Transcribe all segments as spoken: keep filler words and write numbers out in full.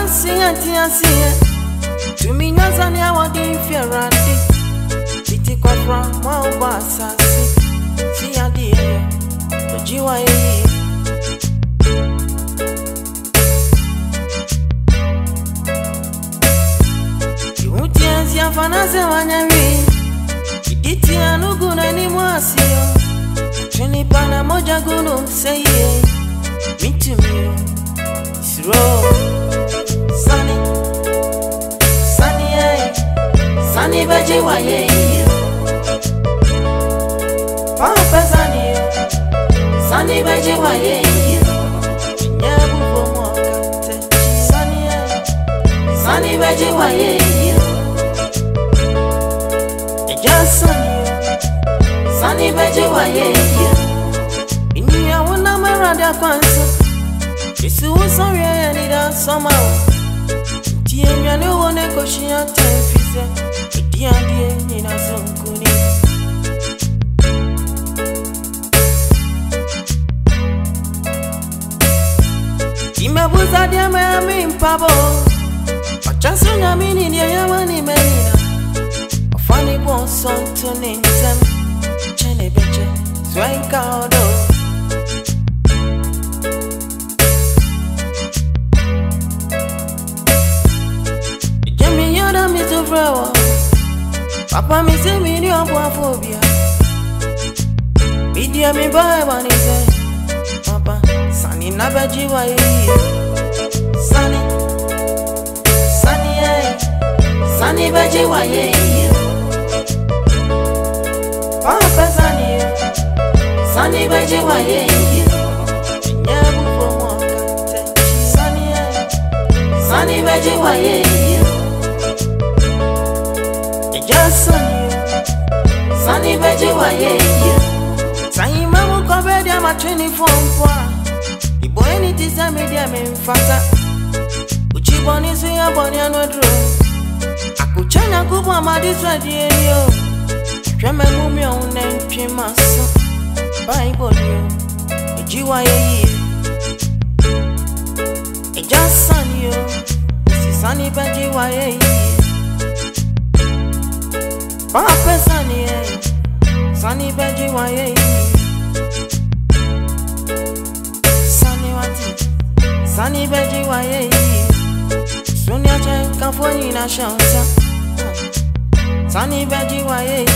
Fancy auntie I see it. To me Nazani I want to fear randy. Titi kwa from my boss I see. See a dear. The G Y E. You won't see a fancy one every. Iditi anuguna ni mwasio. Cheni pana moja gunu say yeah. Me to me. It's raw. Sunny. Sunny eh. Sunny baje wa yeah. Papa sunny. Sunny baje wa yeah. Nyabu fo mo kante. Sunny eh. Sunny baje wa yeah. Just sunny. Sunny baje wa yeah. Ini ya wana marada kwanza. Isi usori ya nida soma. Tiye nyane wone koshi ya tefise. Diya diye nina zunguni. Imebuza diya meami mpabo. Wachasu nyamini diya yamani menina. Wafani kwa sonto nintem. Chene beche, swenka odo. Papa me say me ni phobia. Media me buy one say. Papa, Sunny na baji wa ye. Sunny, Sunny eh. Sunny baji wa ye. Papa Sunny, Sunny baji wa ye. Nyabu fo mo kante. Sunny eh. Sunny baji wa ye. Just sunny, sunny baje wa yeah. Sahi mamu kobe dia ma twenty-four mpoa. Ibo eni tisa media me mfata. Uchiboni su ya boni anodro. Akuchanya kubwa madiswa die yo. Tweme ngumi one ntwe maso. Bible yo. Ejiwa ye. E just sunny yo. Si sunny baje wa yeah. Papa Sunny eh. Sunny baji wa ye. Sunny wati. Sunny baji wa ye. Sunya chen kafoni na shansa. Sunny baji wa ye.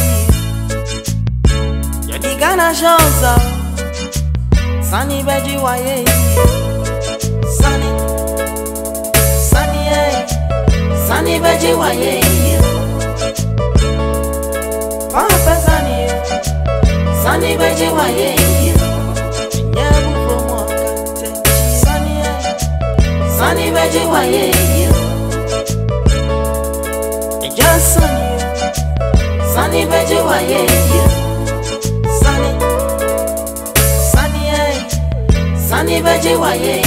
Yadi gana shansa. Sunny baji wa ye. Sunny. Sunny eh. Sunny baji wa ye. Papa Sunny, Sunny baje wa ye. Nyabu fo mo kante. Sunny eh. Sunny baje wa ye. Just sunny. Sunny baje wa ye. Sunny. Sunny eh. Sunny baje wa ye.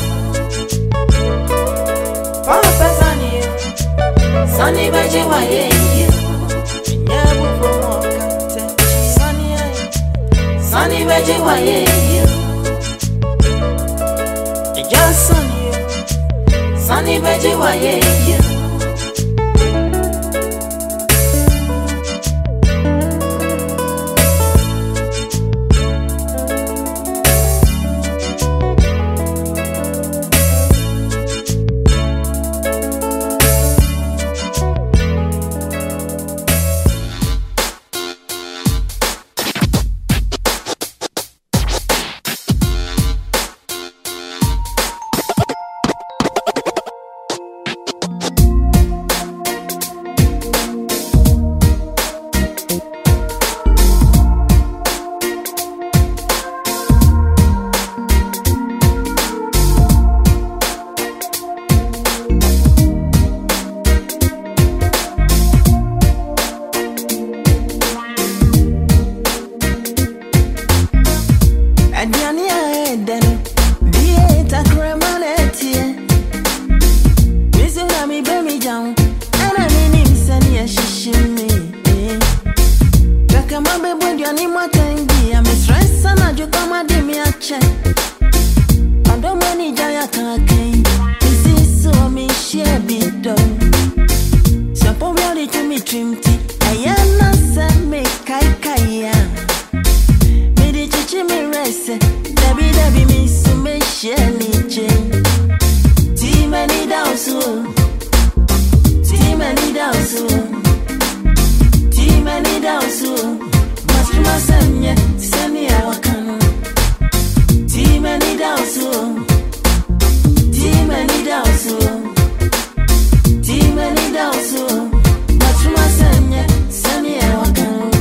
Papa Sunny, Sunny baje wa ye. Nyabu fo mo kante. Sunny eh. Sunny baje wa ye. Just sunny. Sunny baje wa ye. check. I don't manage I can't. This is so me. share bit though. So probably to me trimty. I am not send me kai kaya. Me di chichi me rest. Debi debi me so me share ni chain. Ti many down so. Ti many down so. Ti many down so. Must you must send me send me a wakano. Ti many down so. Ti many down so. Ti many down so. Must you must send me send me a wakano.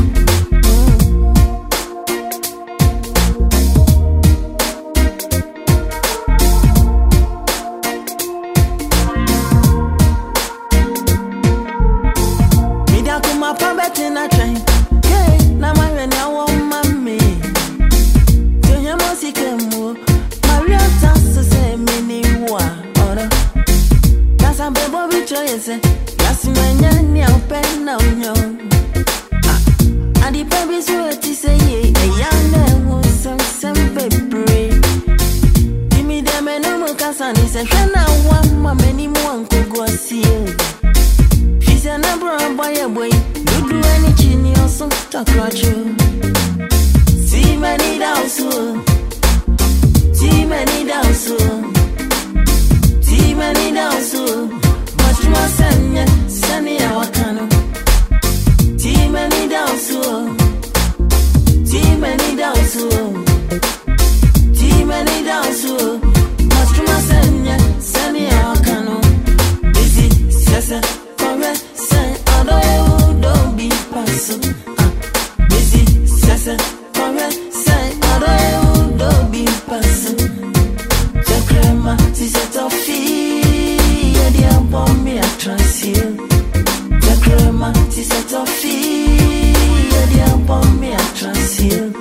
In a train, hey, now my when I want mommy. Do you must see them more? Maria Tassa say many war, or that's a baby with choice. That's when you're open now, no. And the baby's what to say, a young man wants some some baby. Give me them and no more casan is a shana one, my many more could go see you. She's a number of boy away. Do anything you also talk about you. See many down so. See many down so. See many down so. Much more send ya, send ya wakano. See many down so. See many down so. See many down so. Much more send ya, send ya wakano. Busy, sesa, correct, say, although don't be pass. Ah, busy, sasa, correct, say, although don't be pass. The crema, si c'est ton fille, y'a des bon me à transil. The crema, si c'est ton fille, y'a des bon me à transil.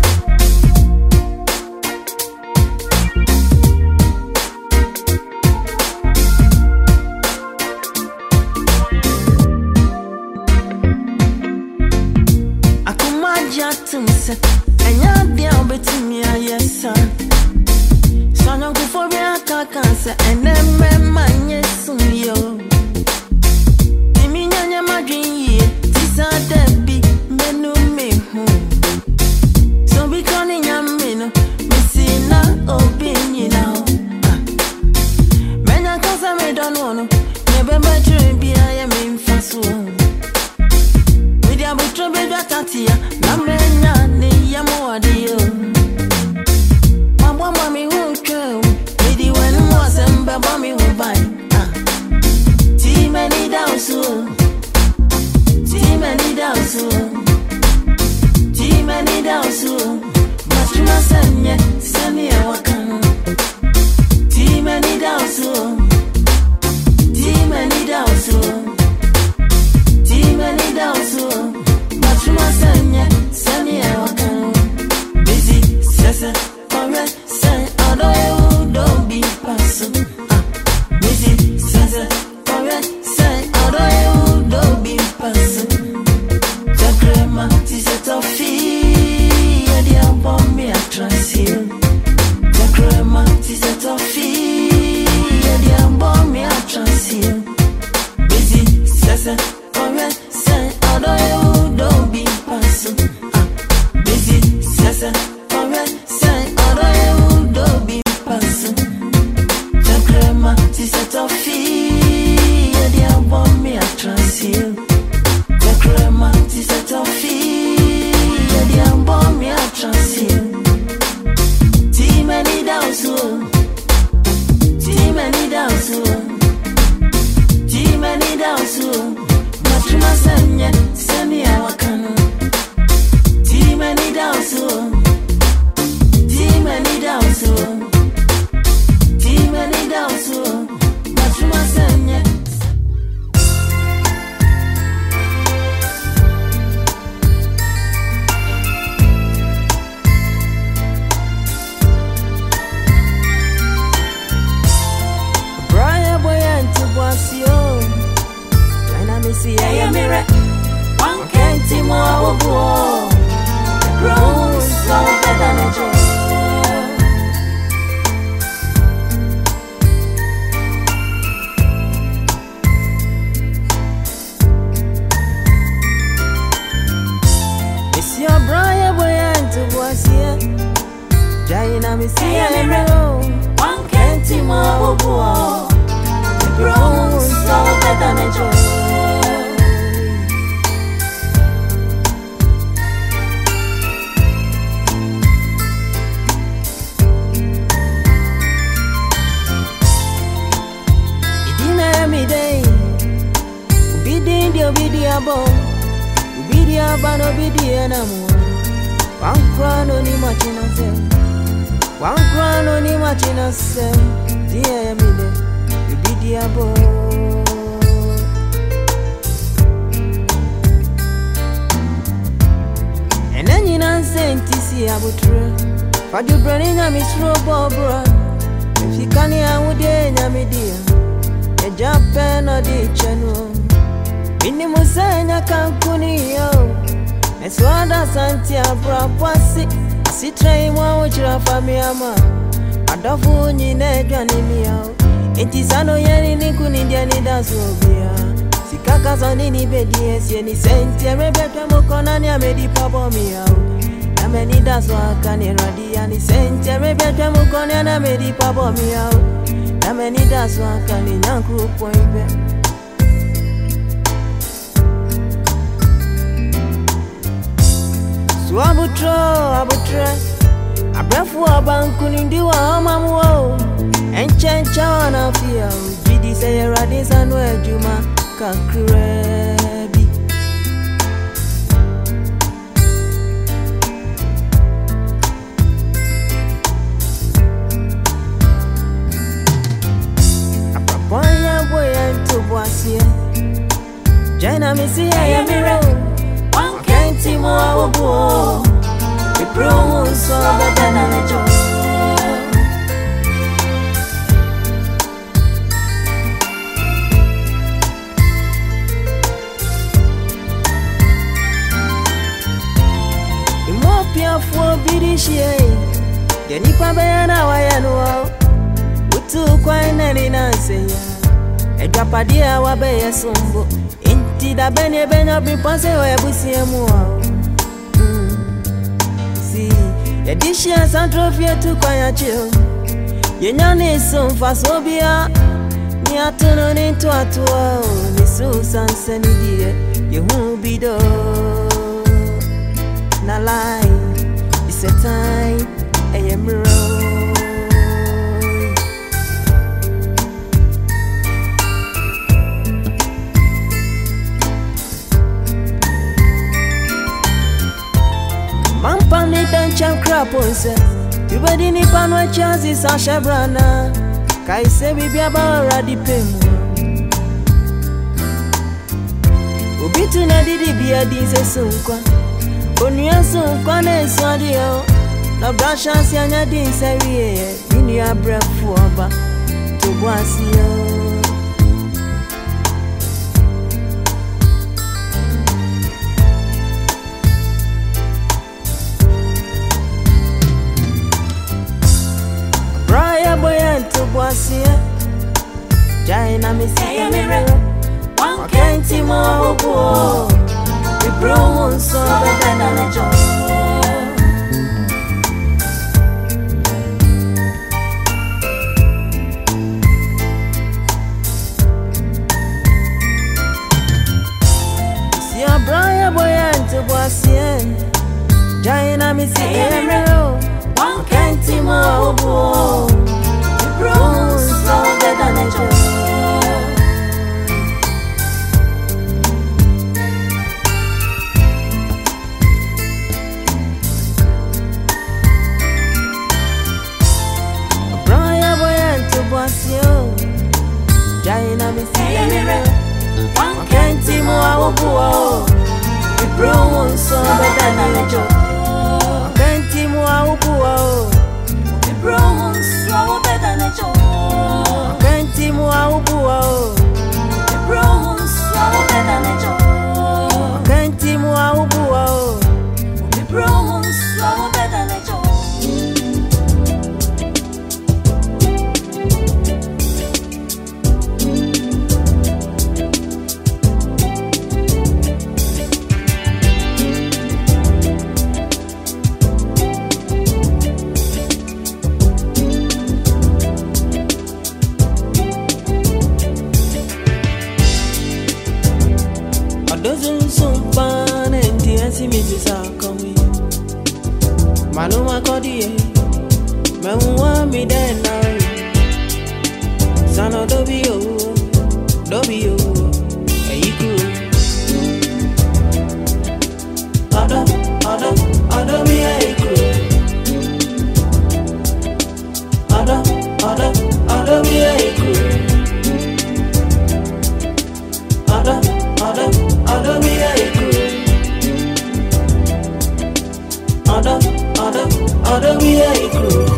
And you're down between me and your son. So no go for me, I can't cancer. And then my man, yes, soon yo. Give me my dream, this are Debbie, menu me home. So be calling your menu, missing now, opinion now. Men I can't say me don't know. Never my dream be I am in fast one. With your butcher, baby, Tatia, Namena, Yamoadio. My mommy won't go. Lady when was and Babami will buy. Tea many down so. Tea many down so. Tea many down so. Must you must send ye, send me a wakano. Tea many down so. Tea many down so. Tea many down so. Must you must send ye, send me a wakano. Busy, sesa, correct, say, although don't be pass. Ah, busy, sesa, correct, say, although don't be pass. The crema, si c'est ton fille, y'a des bon me à transil. The crema, si c'est ton fille, y'a des bon me à transil. Busy, sesa, correct, say, although don't be pass. Ah, busy, sesa, correct, say, although don't be pass. The crema, si c'est ton fille, y'a des bon me à transil. The crema, si c'est ton fille, y'a des bon me à transil. Tea many down so. Tea many down so. Tea many down so. Much more send ya, send me a wakano. Tea many down so. Tea many down so. Tea many down so. Much more send ya. Brian boy and to boss you. And I miss you, I am here. One can't see more. Rose so better than a joy. me see a mirror. One can't see more war. The brown so better than joy. Obediable, obediable, obediable. One crown on him, watching us. One crown on him, watching us. Dear me, obediable. And then you know, sent to see a butcher. For you running a miss robot, bro. If you can't hear, would you, me dear? A job pen or the channel. Ini musanya kankuni yo Neswanda santi abra pwasi Asitre imwa ujira famiyama Adofu nyine jwani miyao Enti sano yeni niku nindia nidasu obia Sikaka zani ni bedi esye ni senti Erebetwe mukona ni amedi pabo miyao Name nidasu akani radia ni senti Erebetwe mukona ni amedi pabo miyao Name nidasu akani nyanku poibe Abutro, abutre Abrefu abanku nindiwa amamuo Enchencha wana fia Jidi seye radisa nwe juma kakrebi Apraponya boya ntubwasie Jaina misi ya miro Timo awo the promo so better than a joy. Imopia for bidishie. The nipa bayana wayano. Utu kwa nani nanseya. Ejapadia wabeya sombo. Tida benye benye bipanse oya busiye muwa Si, ya dishi ya santrofia tu kwa ya chio Yenyani sumfa sobia Ni atuno ni tuatua Ni susanse ni die Yehu bido Na lai It's a time Eye miro Mampani dancha kraponse Tubadi ni panwa chazi sasha brana Kaise bibia bara di pemu Ubitu na didi bia dinse sunkwa Onuya sunkwa ne swadio Na brasha si anya dinse wiye Nini ya brefu oba Tubwasi yo Boasia Jaina misi ya mirror One can't more war We brown so better than a joy See a briar boy and to Boasia Jaina misi ya mirror One can't more war Brown so better than a joy. Brian boy and to Boasio Jaina misi ya mirror One can't see more buo Brown so better than a joy One can't see more buo Brown so better than a joy Can't see more buo Brown so better than a joy Can't see more buo Brown so better than a joy doesn't so fun and tears him is our coming. Manuma Cody, Mewa me then now. Son of Dobio, Dobio, a equal. Other, other, other me a equal. Other, other, other me a equal. Other, other, other me a equal. Other, other, other me a equal.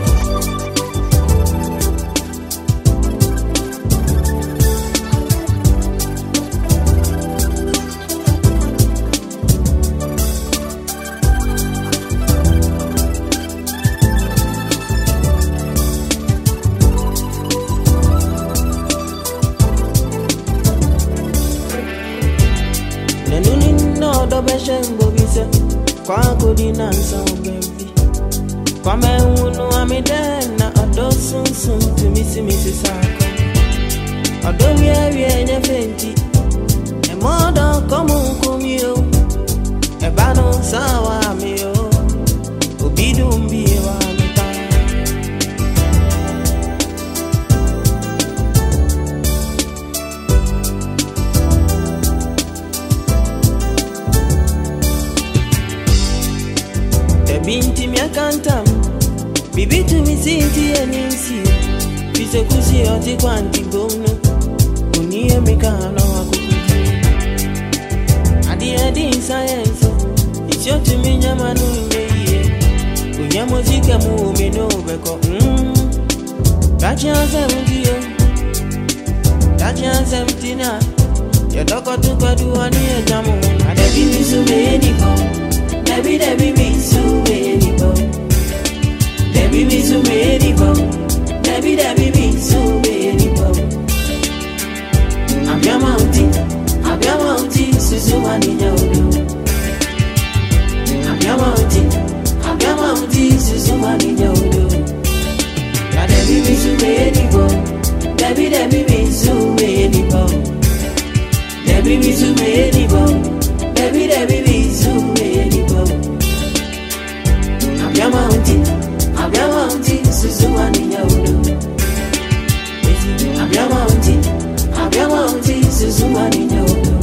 Kwa kudina so baby kwa me unu amidena odo sun sun to misi misi sako odo mi awie nya fenti e modo komu kumio e bano sawa mi yo obidu mbiye wa mita Binti miakantam bibi tu misiti enisi bise kusi oti kwanti bono uniye mikano wakukuji adi adi science isyo tuminya manu meye kunya muzika mu mino beko mm tachi ansem diyo tachi ansem tina yadoko tukadu ani ejamu ade bibi sume ediko Debbie, Debbie, me so many bo. Debbie, me so many bo. Debbie, Debbie, me so many bo. I'm your mountain, I'm your mountain, Suzuman in your room. I'm your mountain, I'm your mountain, Suzuman in your room. Debbie, me so many bo. Debbie, Debbie, me so many bo. Debbie, me so many bo. Debbie, Debbie, me so many bo. I'm your mountain, I'm your mountain, Suzuman in your room. I'm your mountain, I'm your mountain, Suzuman in your room.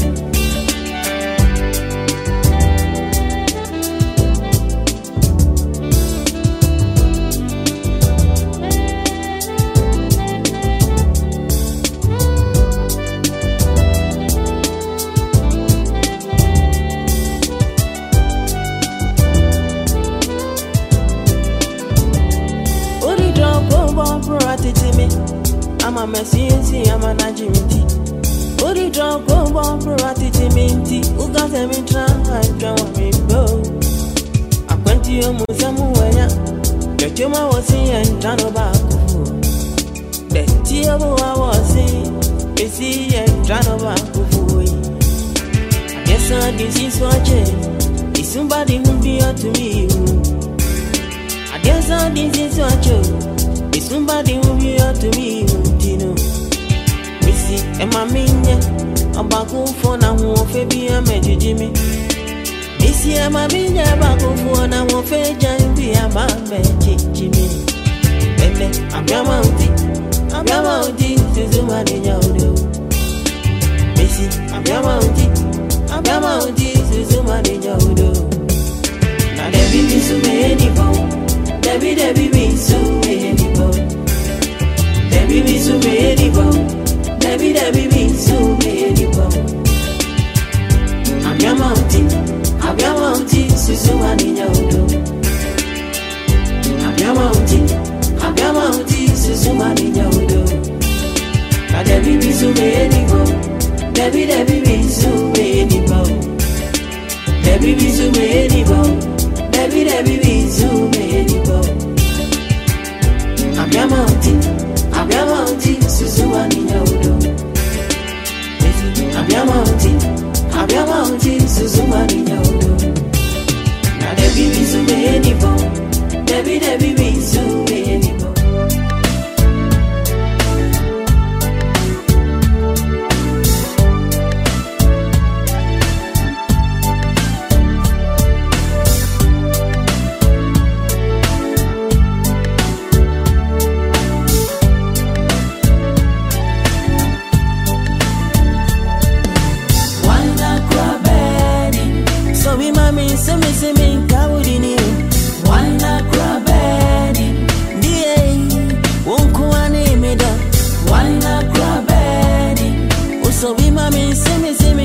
I'm a messy, I'm a najimiti. Odi drop go bomb for attitude. Who got them in trunk? I drown me bow. I went to your Musamuaya. The Juma was here and Jano Baku. The Tiabu I was in, busy and Jano Baku. I guess I did see watching. Is somebody who be out to me? I guess I did see watching. Is somebody who be out to me? Missy and my minya, a baku for now, Fabi and Majimi. Missy and my minya, baku for now, Fajan be a man, Jimmy. I'm your mountain, I'm your mountain, Suzuman in your room. Missy, I'm your mountain, I'm your mountain, Suzuman in your room. Now there be so many bones, there be there be so many bones. Debbie be so many bo. Debbie, Debbie be so many bo. I'm your mountain, I'm your mountain, Suzuman in your room. I'm your mountain, I'm your mountain, Suzuman in your room. Now Debbie be so many bo. Debbie, Debbie be so many bo. Debbie be so many bo. Debbie, Debbie be so many bo. I'm your mountain. I'm your mountain, Suzuman in your room. I'm your mountain, I'm your mountain, Suzuman in your room. Now there be so many bo, there be there be so many bo.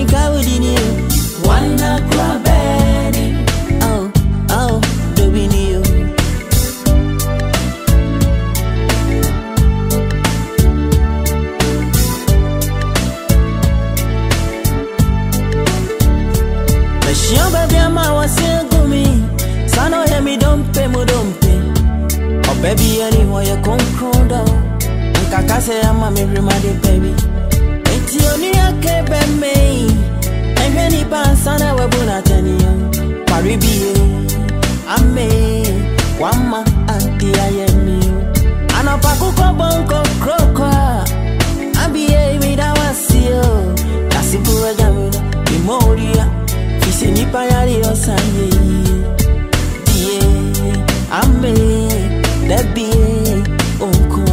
kawudini. Wanna grab it. Oh, oh, do we need you? Meshio baby ama wasegumi. Sano he mi dompe mu dompe. Oh baby anywhere you come crowd. Kakase ama me remade baby. Eti oni akebe me. Enye ni pansana webuna teniyo. Paribiye ame wama anti ayemi. Anapaku ko bonko kroko. Ambiye vida wasio. Kasibuwe jamuna imoria. Fisi ni payari osanye. Die ame debie onko.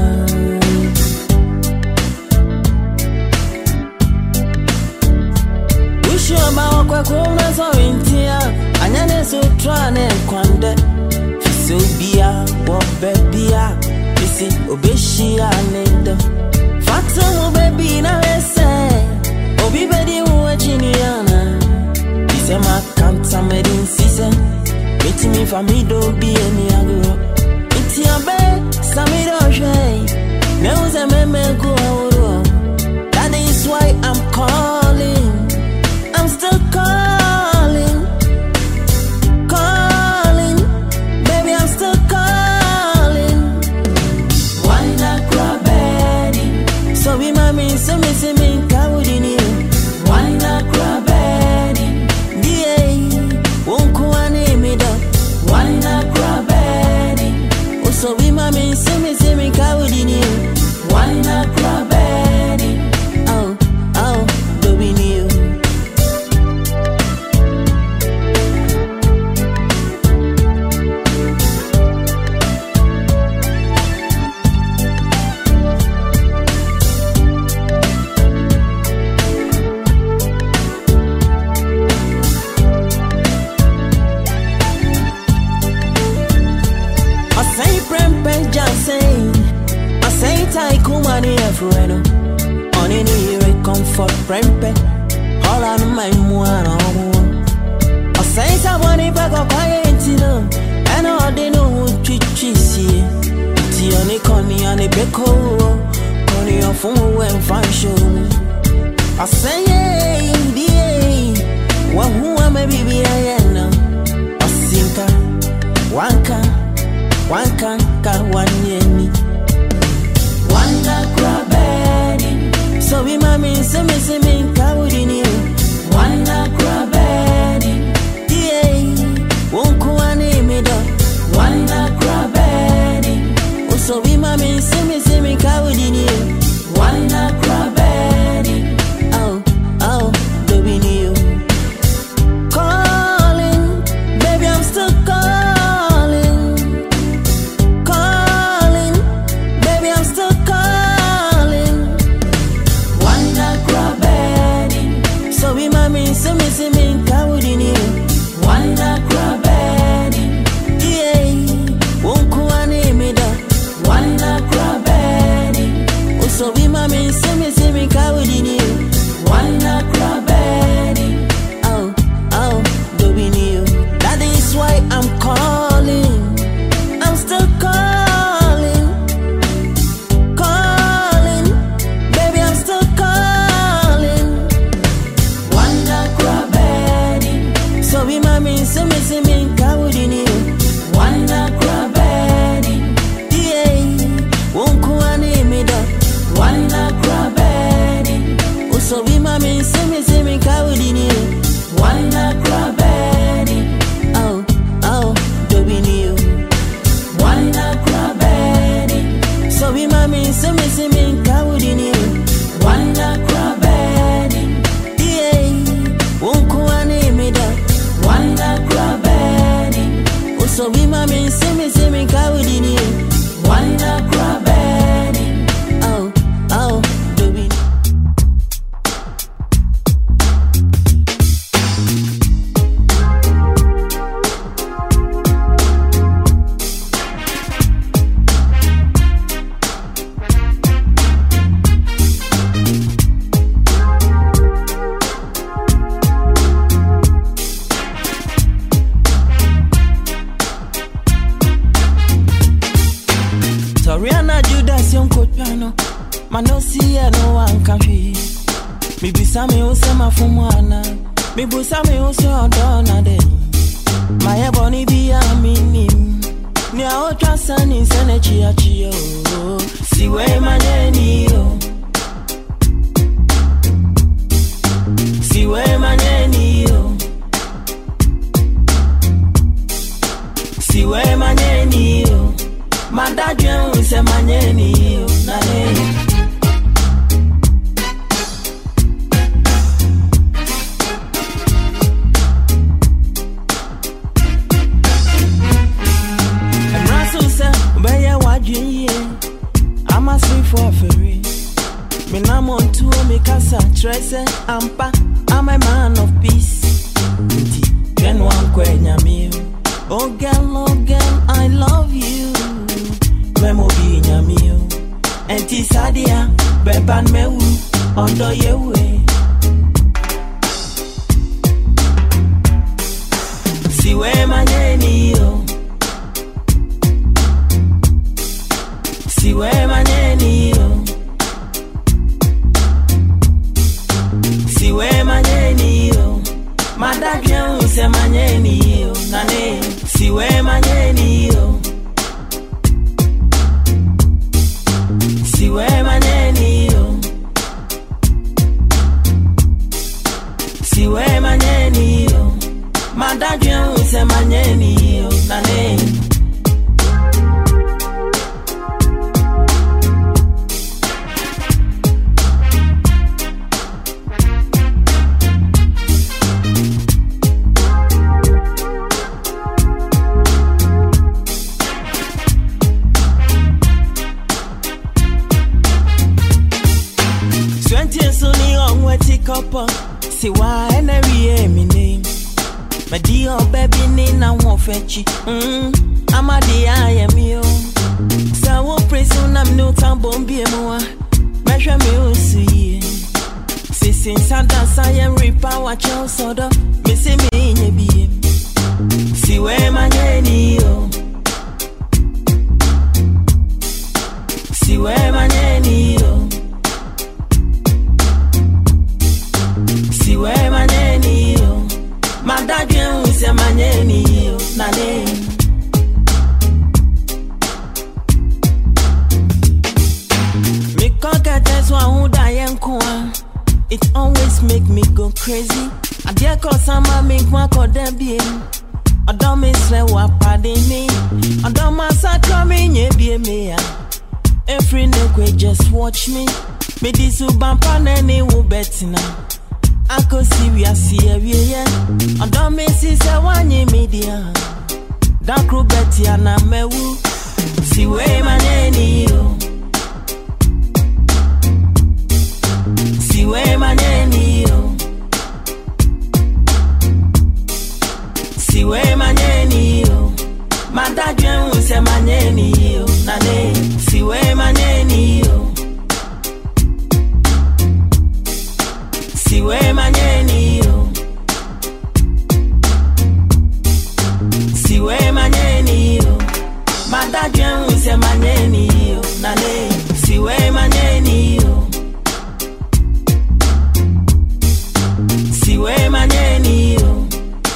Shoma kwa kuna so intia anyane so trane kwande fisi obia wo bebia fisi obeshi anendo fatu mo baby na wese obi bedi wo chiniana fisi ma kanta medin sise meti mi famido bi eni agro iti abe samido shey me uze meme ku awuro. That is why I'm calling. I'm still calling, calling, baby, I'm still calling. Wanna grab it. So we mami, so me, so me, kawudini. Wanna grab it. Da, won't go ane me do. Wanna grab it. Oh, so we mami, so me, so me, kawudini. Wanna grab it. Oh, oh, do we need you? Freno, on any comfort, prempe, all on my moana. I say someone back of quietino, and all they know who treats you. Tiani Connie and a beco, Connie of phone when fine show. I say, yeah, one who I may be I know. A sinker, one can, one can, one yenny. Wanna grab it. So we mami se me se me kawudini. Wanna grab it. Yeah, won't go ane me do. Wanna grab it. Oh, so we mami se me se me kawudini. Wanna grab it. Oh, oh, do we need you? Calling, baby, I'm still calling. Calling, baby, I'm still. So we mami, so me, so me, kawudini. Wanna grab it. Yeah, won't go ane me do. Wanna grab it. Oh, so we mami, so me, so me, kawudini. Wanna grab it. Oh, oh, do we need you? That is why I'm calling. I'm still calling, calling, baby, I'm still calling. So we mami, so me, so me, kawudini. Wanna grab it. Yeah, won't go ane me do. Wanna grab it. Oh, so we mami, so me, so me, kawudini. Wanna grab it. Oh, oh, do we need you? Wanna grab it. So we mami, so me, so me, kawudini. Wanna grab it. Yeah, won't go ane me do. Wanna grab it. Oh, so we mami, see me, see me, kawudini. Wanna grab it. Oh, oh, do we? Mi bisame use mafumwana. Mi busame use odona de. My ebony be a minim. Ni a otra sani sene chia chia. Siwe maneni yo. Siwe maneni yo. Siwe maneni yo. Madadwe use maneni yo. Nane. I'm a sleep for a ferry. Me nam on tour, me casa, trese, ampa. I'm a man of peace. Then one quenya me. Oh girl, oh girl, I love you. Memo be nyamio. Enti sadia, beban mewu, ondo yewe. Siwe maneni yo. Siwe maneni yo. Siwe maneni yo. Madadwe use maneni yo. Nane. Siwe maneni yo. Siwe maneni yo. Siwe maneni yo. Madadwe use maneni yo. Nane. See why and every me name. My dear baby, Nina won't fetch you. I'm a dear, I am you. So I won't praise on I'm no time bomb be more. Measure me, see. Since I dance, I am repower, child soda. Missing me in your beam. See where my nanny, oh. See where my nanny, oh. Siwe maneni yo. Madadwe use maneni yo. Nane. Me kokete swa huda yenkwa. It always make me go crazy. Adie kosama make mwa kodebie. Adome sle wapade me. Adoma sakra me nyebie me ya. Every nekwe just watch me. Me disu bampa nene wu betina. Ako serious here, yeah. I don't miss it, I want you media. Dark Betty and I mewu. See where my nanny, yo. See where my nanny, yo. See where my nanny, yo. My dad will say my nanny, yo. Nane, see where my nanny, yo. Siwe maneni yo. Siwe maneni yo. Madadwe use maneni yo. Nane. Siwe maneni yo. Siwe maneni yo.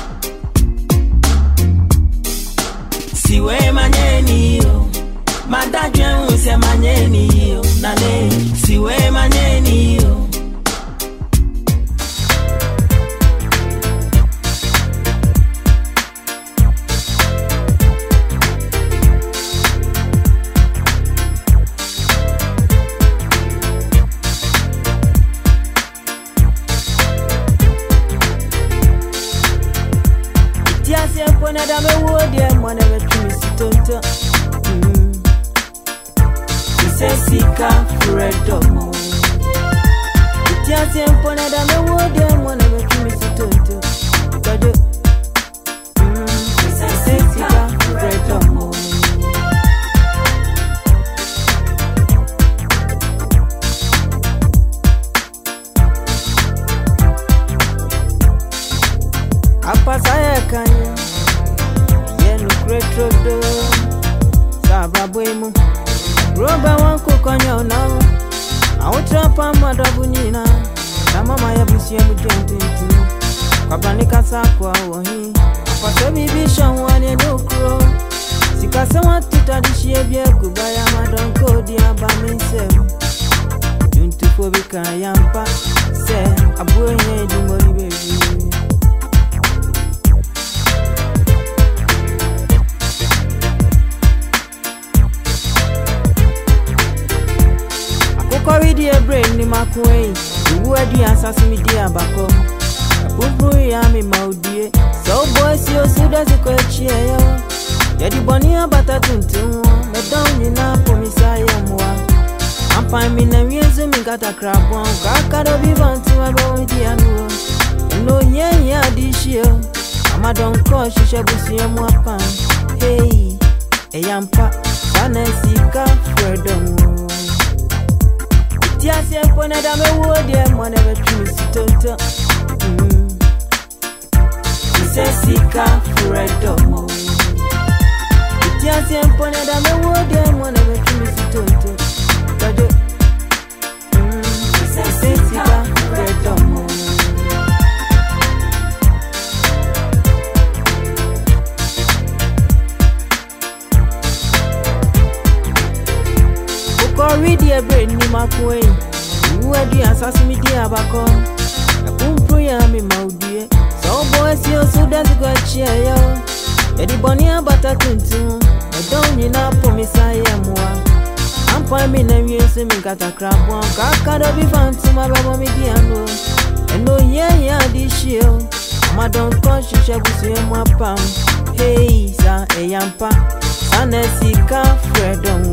Siwe maneni yo. Madadwe use maneni yo. Nane. Siwe maneni yo. Sika fredomo. Itia sempona da me wode mwana me kimi sitoto. Kado. Sika fredomo. Apa saya kanya. Yenu kretrodo. Sababuemu. Roba wanku konyo now. I will trap on my double nina. mama ya busia mu gentintin kwabani kasa kwa wohi apase bibi shawani no kro sikase watuta dishie bia kubaya madon kodi abaminsem juntu fobika yampa se abuenye di mori bebi akoko ridi e brain ni makuei uwu adi asasimi di abako Bubru ya mi maudie so boys yo suda ziko echie yo Yadi boni abata tuntum me down ni na pomisa ya mwa Ampa mi na wienzu mi gata krabon Kakado bivanti wabo di anu No nye ya di shio Ama don ko shisha busi ya mwa pan Hey, e yampa Sana sika freedom Tia se pone da me wodie Mwane betumi sitonto Sika freedom Tia siempone da me wode mwana me kimi sitonto Kajo Sika freedom Uko ridi e brain ni makuei Uwe di asasimi di abako Akumpru ya mi maudie So boys yo suda ziko chia yo Yedi boni abata tuntum Edonyi na pomisa ya mwa Ampa mi na wiense mi kata krabwan Kakado bivanti mababo mi diano Eno ye ya di shio Ama don kon shisha busu ya mwa pam Hey sa e yampa Sana sika freedom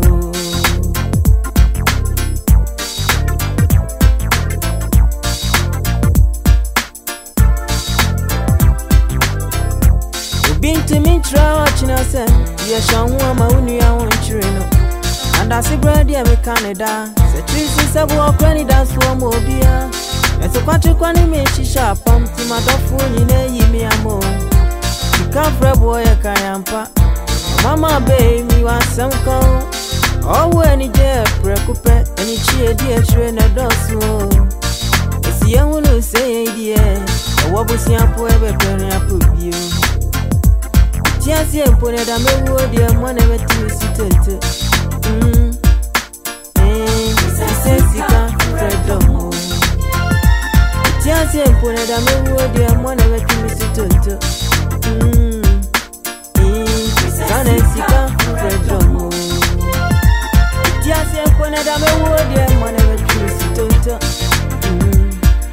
Binti mintra watching sen ye shanwa ma unu ya wonchire no anda si bread ya me Canada se trisi se bo kwani dance for mo bia eso kwatri kwani me shisha pam ti madofu ni na yi mi amo ka fre boy ka yampa mama be mi wa sam ko owo ni je prekupe eni chie di echire na dosu esi ye hunu se ye di e owo busi apo ebe pere apo bio Tia siempone da me wodi mwana betumi sitente Mm Eh Sika freedom Tia siempone da me wodi mwana betumi sitente Mm Eh Sika freedom Tia siempone da me wodi mwana betumi sitente Mm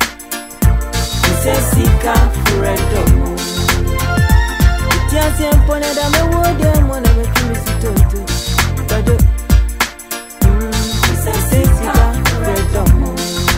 Sika freedom Tia siempone da me wode mwana betumi sitonto Kajo Mm Sika freedom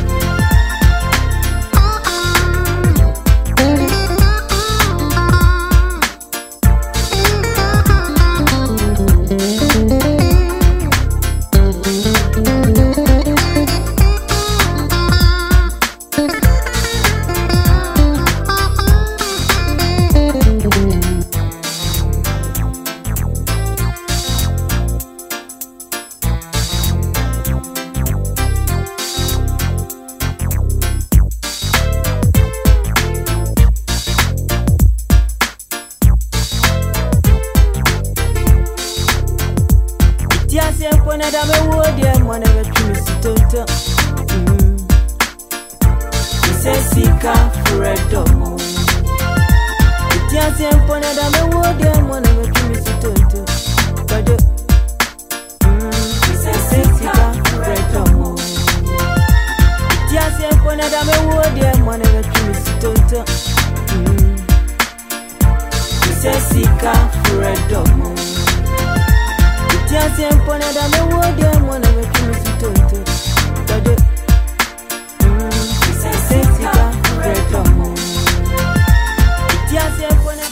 Siempone da me wodi mwana betumi sitonto Mm Sika freedom Tia siempone da me wodi mwana betumi sitonto Kajo Mm Sika freedom Tia siempone da me wodi mwana betumi sitonto Mm Sika freedom Tia siempone da me wode mwana betumi sitonto Kajo Mm Sika freedom Tia siempone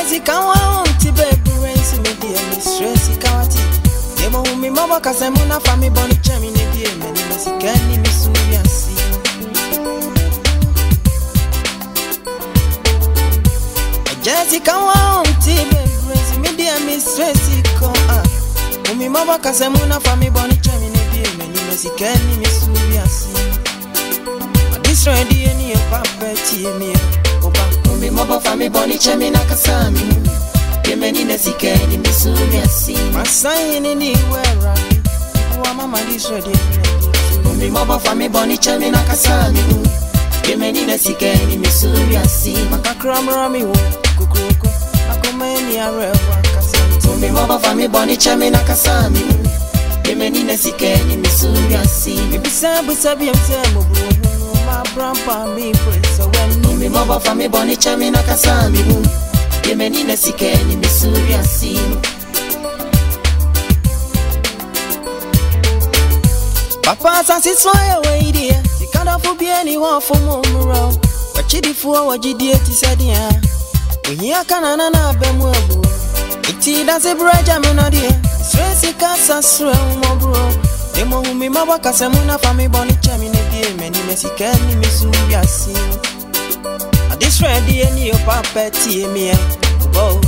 Jazzy can want to baby race me dear mistress Kawati. Demo me mama kasemuna fami boni chemi ne dear many mesikani misuya si. Jazzy can want to baby race me dear mistress Kawati. Umi mama kasemuna fami boni chemi ne dear many mesikani misuya si. This ready any of papa me. Umi mama fami boni chemi na kasami. Yemeni nesikeni misuri asi. Masayini ni wera. Wa mama this ready. Umi mama fami boni chemi na kasami. Yemeni nesikeni misuri asi. Makakram rami wo kukuku. Akomeni arewa kasami. Umi mama fami boni chemi na kasami. Yemeni nesikeni misuri asi. Bibisa busa biyamse mo bro. My grandpa me pray so when me mama for me boni chami na kasami mu yemeni na sikeni misuri asinu Papa sansi soya we dia sikanda fu bi anyone for mo muro wachidi fu wajidi eti sadia ohia kana na na abemu abu iti dance braja me no dia stress kasa sre mo bro demo mi mama kasemuna for me boni chami ne dia meni mesikeni misuri asinu This ready any your papa tie me oh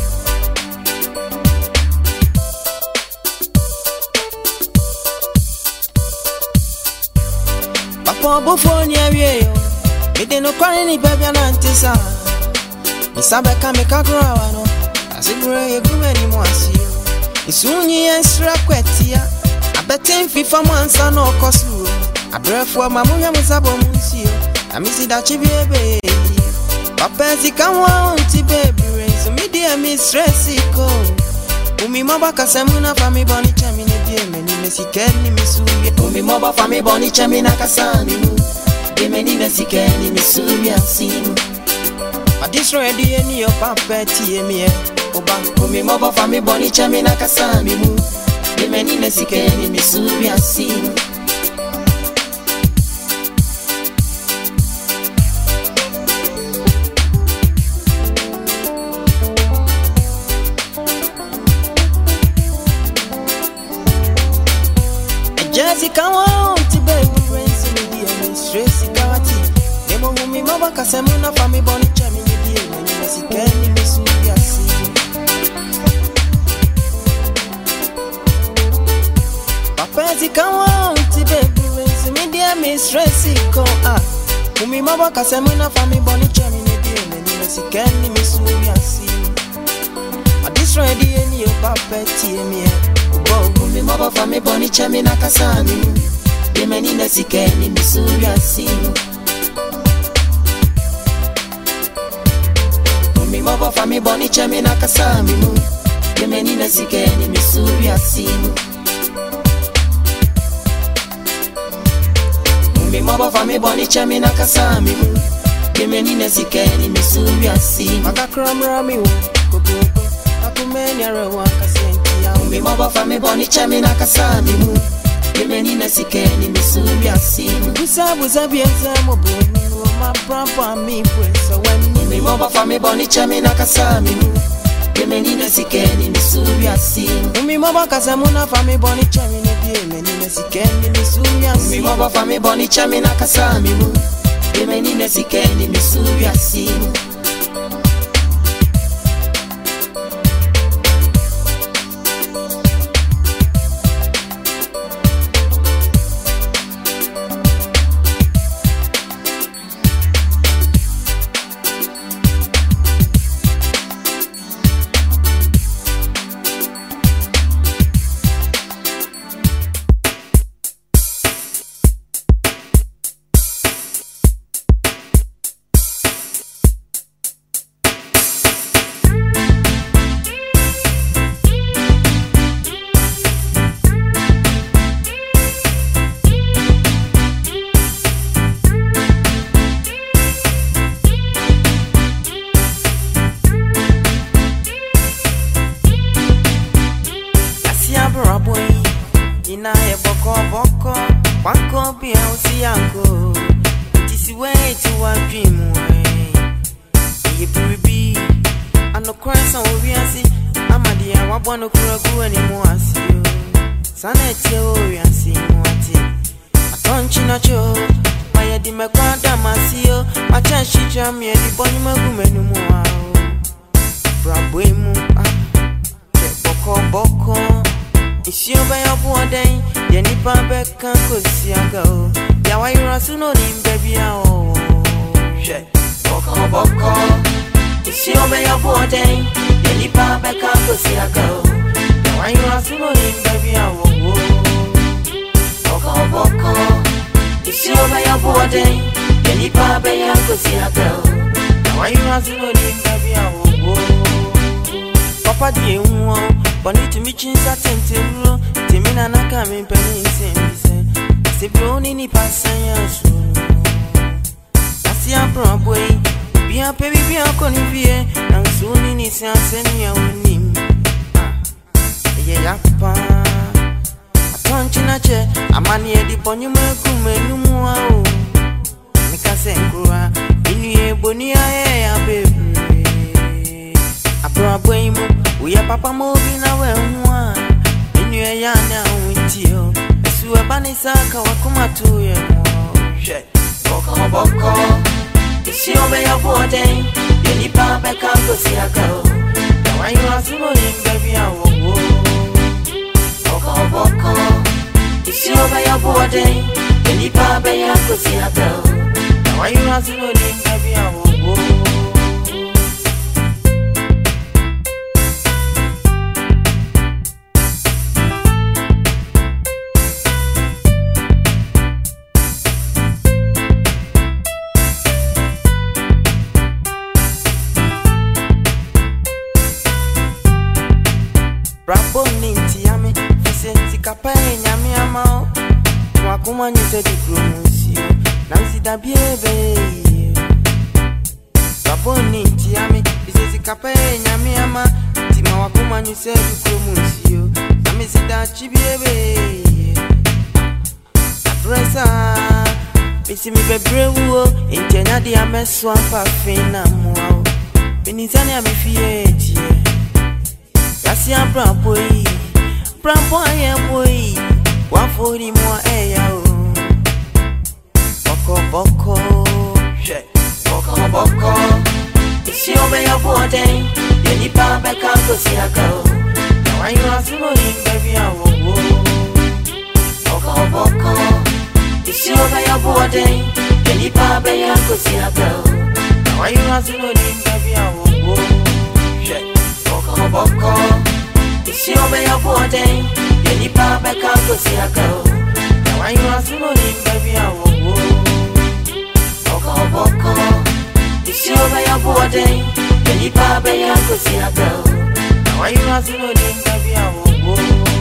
Papa bufo ni awie yo me de no kware ni baba na ntisa mi sabe ka me kakra wa no asigure ye gume ni mo asi isunyi ensra kwatia abetin fifa mo ansa no kosu abrefo mamunya musabo munsi yo amisi da chibiebe Papa si can want to baby raise me dear mistress ko Umi maba kasemuna fami boni chami ne dear meni mesikeni misuya Umi maba fami boni chami na kasani mu de meni mesikeni misuya simu But this ready any your papa tie me oba Umi maba fami boni chami na kasani mu de meni mesikeni misuya simu Jazzy can want to baby friends me dear mistress Kawati. Demo mumi mama kasemuna fami boni chami ne dear meni mesikeni misuri asi. Papa zi can want to baby friends me dear mistress ko ah. Mumi mama kasemuna fami boni chami ne dear meni mesikeni misuri asi. This ready any your papa tie me Umi maba fami boni chami na kasani Yemeni nesikeni misuri asinu Umi maba fami boni chami na kasami mu Yemeni nesikeni misuri asinu Umi maba fami boni chami na kasami mu Yemeni nesikeni misuri asinu Makakram rami wo kukuku Akumeni arewa kasenti Umi maba fami boni chami na kasami mu Yemeni nesikeni misuri asinu Busa busa bienza mo bunu Ma prampa mi pwesa weni Umi maba fami boni chami na kasami mu Yemeni nesikeni misuri asinu Umi maba kasemuna fami boni chami ne die Yemeni nesikeni misuri asinu Umi maba fami boni chami na kasami mu Yemeni nesikeni misuri asinu Ina ye boko boko Wanko pia usi yanko Tisi way to a dream way Ye buribi Ano kwasa owiase amade a wabɔ no kuragu animu asio sana tie owiase mu ate atonchi na cho maye di mekwa damasio acha shija me di bonyuma gumenu mu a brabo emu a boko boko isi oba ya buoden ye nipa beka kosiaga o ya wa yirasu no ni baby a o she boko boko isi oba ya buoden ye nipa beka kosiaga o ya wa yirasu no ni baby a o boko boko isi oba ya buoden ye nipa beka kosiaga o ya wa yirasu no ni baby a o papa di enwo boni to me chinsa tentero timina na kame peni nse se broni ni pasan ya so asi abro boy bia pe bia ko ni vie na so ni ni se aseni ya onim ye ya pa atonchi na che amani e di bonyuma kumenu mu a o me ka se nkura inu e boni a ya bebre abro boy mu uya papa mo bi na we nwa enu ya na wintio esu ebani saka wakuma tu ye mo she boko boko isi obe ya boden ye ni pa be ka go si aka o na wa yu asu no ni baby a wo wo boko boko isi obe ya boden ye ni pa be ya go si aka o na wa yu asu no ni baby a wo wo Brabo ninti yami fisenti kapa nyami amao wakuma nyite di promotion nansi da biebe Brabo ninti yami fisenti kapa nyami ama tima wakuma nyite di promotion nami sida chibiebe Apresa bisi mi bebrewo intenya di ameswa pa fina muao binizani amifie tie Yasi abra boy, brambo ya boy, wafuri mwa eya o. Boko boko, she, boko boko. Isi obe ya boden, ye ni pa beka kosi akao. Na wa yu asu no ni baby a wo wo. Boko boko, isi obe ya boden, ye ni pa beka kosi akao. Na wa yu asu no ni baby a wo wo. She. Boko boko isi obe ya boden ye ni pa beka kosi akao na wa yu asu no ni baby a wo wo Boko boko isi obe ya boden ye ni pa beka kosi akao na wa yu asu no ni baby a wo wo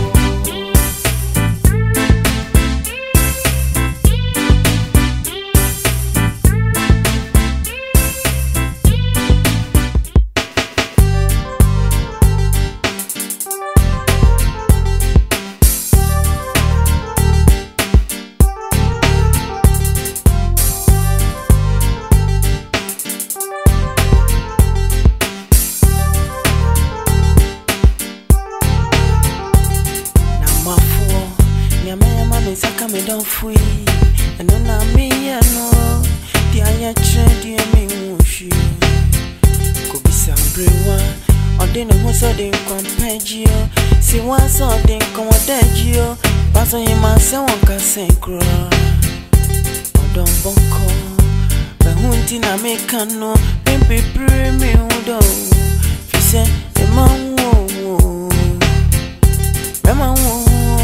me don't free and on me no the aya trend you me wushi could be some brewa or then who saw them compare you see one saw them come dead you pass on him and say one can synchro or don't bonko but hunting I make no baby pray me udo fi say the man wo the man wo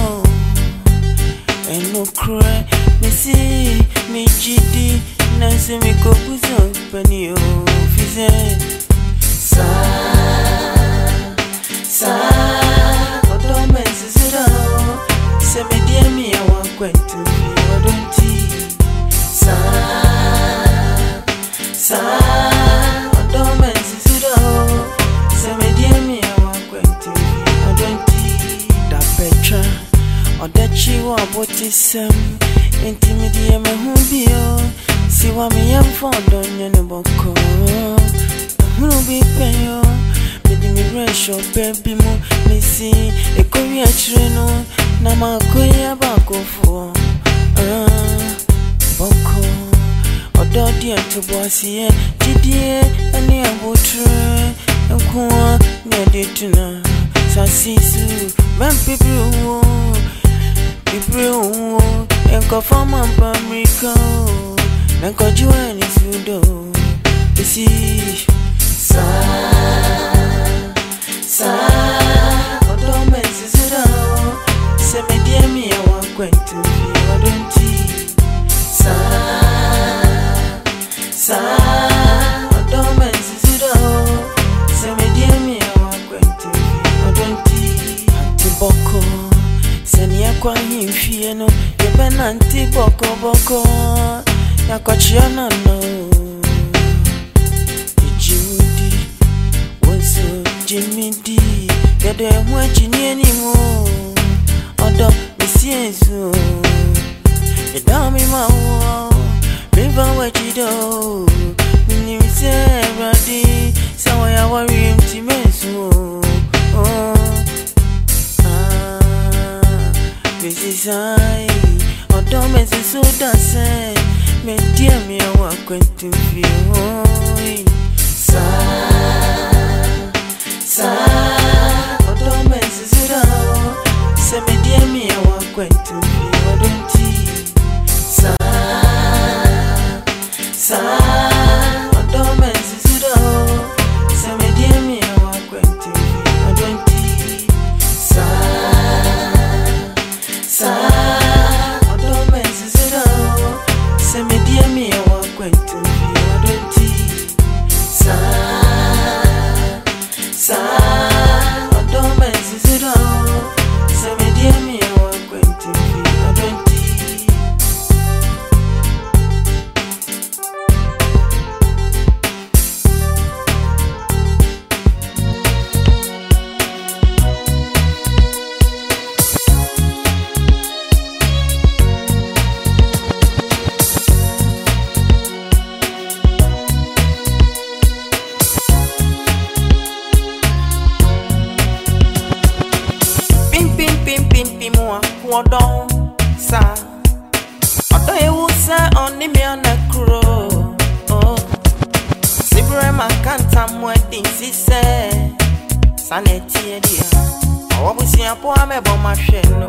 no cry, me see, me chidi, nansi me go puso pani o fize. Sa, sa, odo mensi zero, se me dia mi awa kwentu fi odonti. Sa, sa, odo mensi zero, se me dia mi awa kwentu fi odonti. Da petra. Odachi wa botisem intimidie me hubio si wa mi yam fondo nyane boko hunu bi peyo show baby mo missy e kowi achire no na makoya bakofo ah boko odo die to boasie didie ani abotre enko ne de tuna sasisu man people wo people wo enko fama pamrika enko juani sudo isi sa sa odo mesisira se me die mi e wa kwentu fi odonti sa sa odo mesisira se me die mi e wa kwentu fi odonti anti boko se ni akwa himfie no ye benanti boko boko yakwachiana no Jimmy D, get the watching anymore. Odo, Missieso, the dummy ma wall, river what you do. You say, Roddy, so I worry him to meso. Oh, ah, this is I. Odo, Messi, so that's it. Me, dear me, I want to feel. Sigh. Sa odo mesisira se me die mi e wa kwentu fi odonti sa sa odo mesisira se me die mi e wa kwentu fi odonti sa sa odo mesisira se me die mi e wa kwentu fi odonti sa sa odo mesisira se me die mi e wa kwentu fi odonti Odon sa odo ewu sa oni mi anakro oh sibre makanta mwedi sise saneti edia awobusi apo amebo mahwe no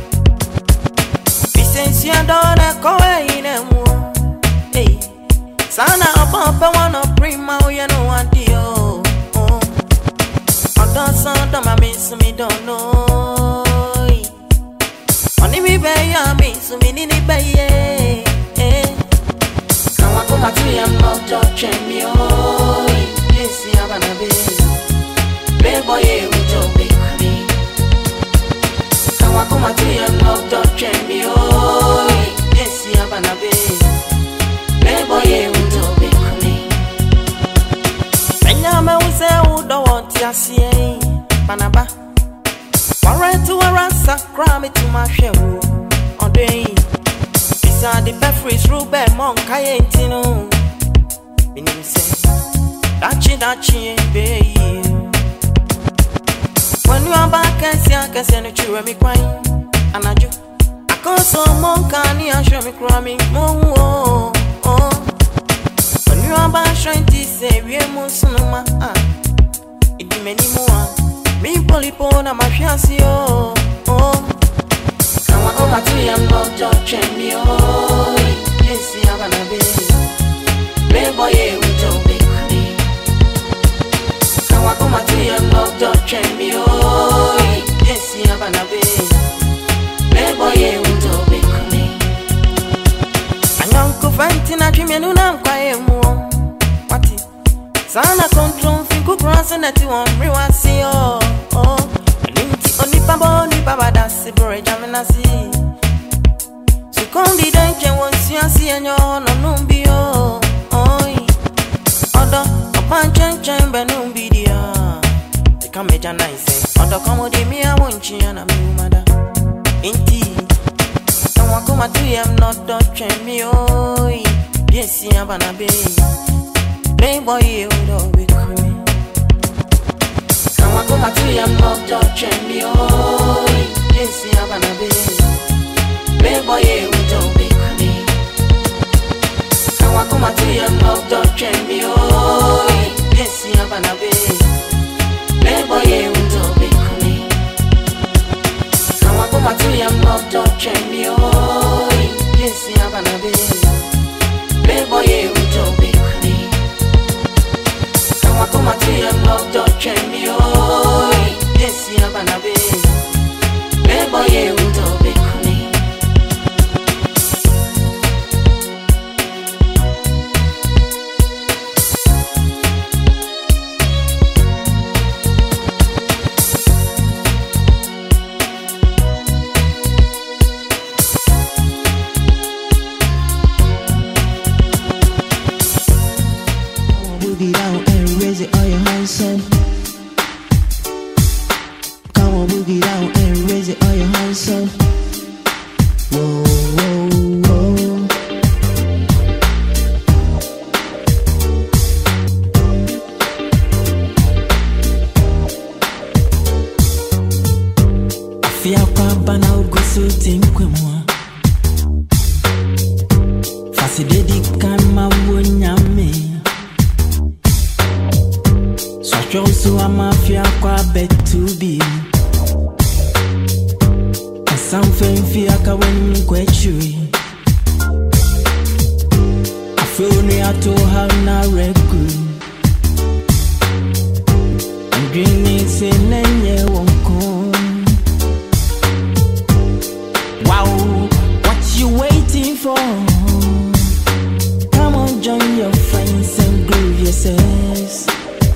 bisensi adona ko ine mu eh sana opa wana prima uye no adio oh odo sa do mami sumi don't know Oni mi be ya mi so mi ni ni be ye eh Kawa ko ma tu ya mo jo chen mi o Yes ya bana be Be boy e u jo be kwani Kawa ko ma tu ya mo jo chen mi o Yes ya bana be Be boy e u jo be kwani Enya me u se u do won ti asie Banaba Alright to a rasa, cram it to my show. On day, beside the Beffrey's Ruben Monk, I ain't no. Meaning say, Dachi Dachi, baby. When you are back, I see I can send a chew me crying. And I do. I call some monk, I show me cramming. Oh, oh. When you are back, trying to say, we are Musuma. It be many more. Mi polipo na mafiasi oh oh Kawa oba tu ya mbojo chemi oh Yesi abana be Be boy e ujo be kwani Kawa oba tu ya mbojo chemi oh Yesi abana be Be boy e ujo be kwani Anyanko fanti na chimi nuna mkwae muo Wati Sana kontrol fiku krasa na ti wamri wasi oh oh Nimti onipa bo nipa bada si bore jamina si Sukondi denche wonsi asi enyo no numbi oh oh Odo opan chen chen be numbi dia Tika meja na ise Odo komo di mi a wonchi ya na mi umada Inti Kawa kuma tu yam not do chen mi oh Yesi abana be Playboy you do be kumi Kawa kuma ya moto chemio. Yes, ya banabe. Bebo ye uto bikuni. Kawa kuma tu ya moto chemio. Yes, ya banabe. Bebo ye uto bikuni. Kawa kuma tu ya moto chemio. Yes, ya banabe. Bebo ye uto bikuni. Kawa kuma tu ya moto chemio. Yes, ya banabe. Bebo ye uto bikuni. Boogie down and raise it, all your hands up. Come on, boogie down and raise it, all your hands up. Whoa, whoa, whoa. I feel kwamba na ugusuti mkwemwa. Fasi dedika mawunyame. So I'm a fear kwa betubi. And something fear ka when me kwechui. I feel me to have na record. I'm dreaming say nenye wonko. Wow, what you waiting for? Come on, join your friends and groove yourselves.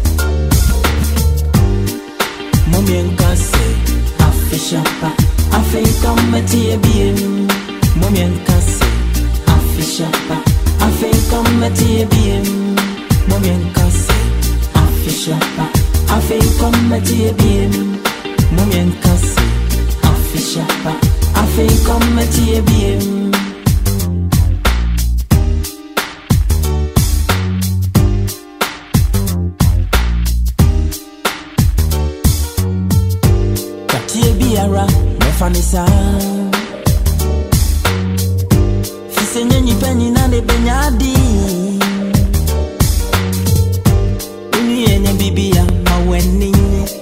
Mommy and Cassie, I fish up, I think I'm a T B M. Mommy and Cassie, I fish up, I think I'm a T B M. Mommy and Cassie, I fish up, I think I'm a T B M. Mommy and Cassie, I fish up, I think I'm a T B M. Biara, Mefanisa Fisenye nyipenyi nande benyadi Uni enye bibia maweni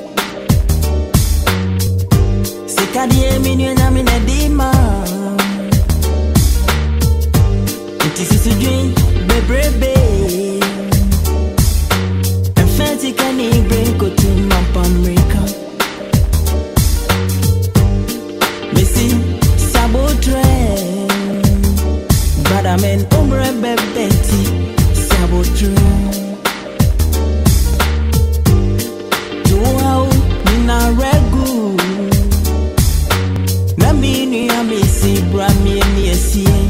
Sikadi emini enya minedima Iti sisujui bebrebe Enfenti kani brinko tu mampamrika Badamen umre bebeti sabotre Tuau nina regu Na minu ya misi brami eni esie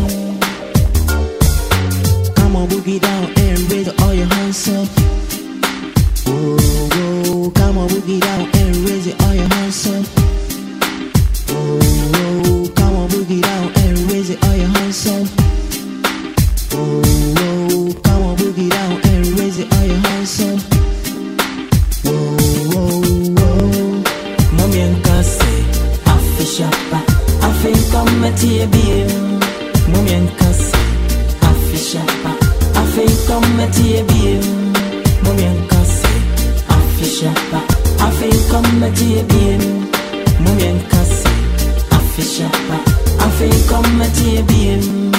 Come on, boogie down and raise all your hands up. Whoa, whoa, come on, boogie down and raise it, all your hands up. Whoa, whoa, come on, boogie down and raise it, all your hands up. Whoa, whoa, come on, boogie down and raise it, all your hands up. Whoa, whoa, whoa. Mommy and Cassie, I fish up, I think I'm a T B M. Mommy and Cassie, I fish up, I think I'm a T B M. Mommy and Cassie, I fish up, I think I'm a T B M. Mommy and Cassie, I fish up, I think I'm a T B M.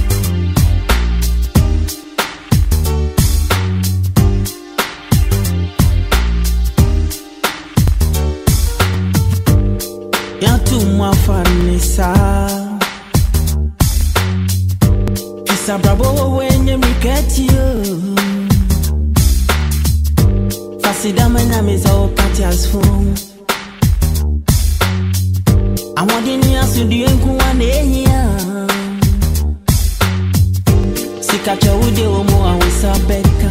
Fanisa Fisa bravo wenye mriketi Fasida mena meza opati as phone Awadini ya studio enku wanehia Sikacha ude omo awisa beka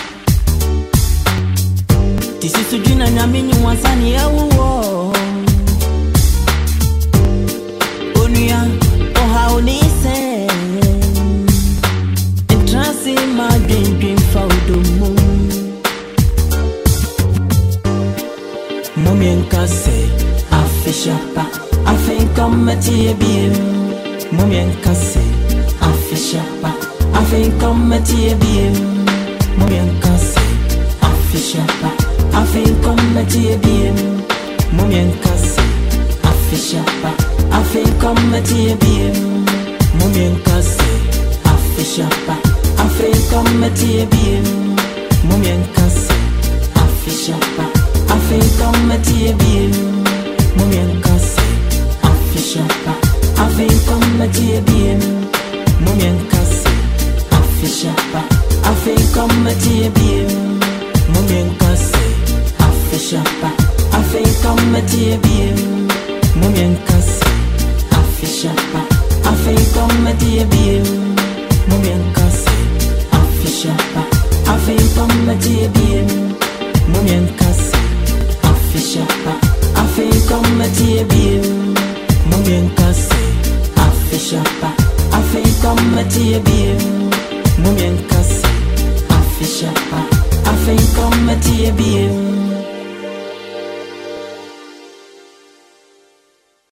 Tisi sujuna nyamini wansani ya uwo Oh how ni say Entrance my dream dream for the moon Mommy and Afishapa, Afin committee beam, Mumian Cassi, Afishapa, Afin committee beam, Mumian Cassi, Afishapa, Afin committee beam, Mumian Cassi, Afishapa, Afin committee beam, Mumian Cassi, Afishapa, Afin committee beam, Mumian Cassi, Afishapa, Afin committee beam, Mumian Cassi, Afishapa, Afin committee beam, Mumian Cassi, Afishapa, Afin committee beam, Mumian Cassi, Afishapa, Afin committee beam, Mumian Cassi, Afishapa, Afin committee beam, Mumian Cassi, Afishapa, Afin committee beam, Mumian Cassi, Afishapa, Afin committee beam, Mumian Cassi, Afishapa, Afin committee beam, Mumian Cassi, Afishapa, Afin committee beam.